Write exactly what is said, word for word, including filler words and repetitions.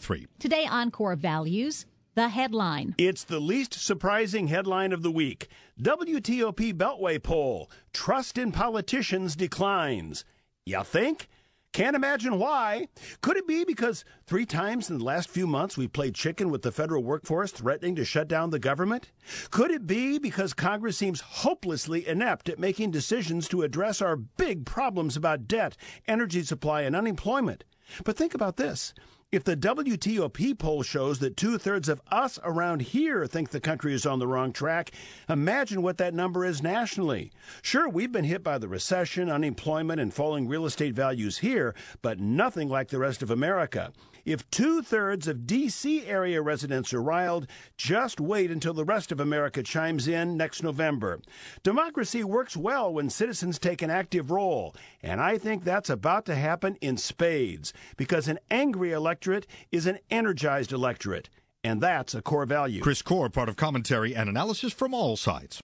three. Today on Core Values, the headline. It's the least surprising headline of the week. W T O P Beltway poll. Trust in politicians declines. You think? Can't imagine why. Could it be because three times in the last few months we played chicken with the federal workforce threatening to shut down the government? Could it be because Congress seems hopelessly inept at making decisions to address our big problems about debt, energy supply, and unemployment? But think about this. If the W T O P poll shows that two-thirds of us around here think the country is on the wrong track, imagine what that number is nationally. Sure, we've been hit by the recession, unemployment, and falling real estate values here, but nothing like the rest of America. If two-thirds of D C area residents are riled, just wait until the rest of America chimes in next November. Democracy works well when citizens take an active role, and I think that's about to happen in spades, because an angry electorate is an energized electorate, and that's a core value. Chris Core, part of commentary and analysis from all sides.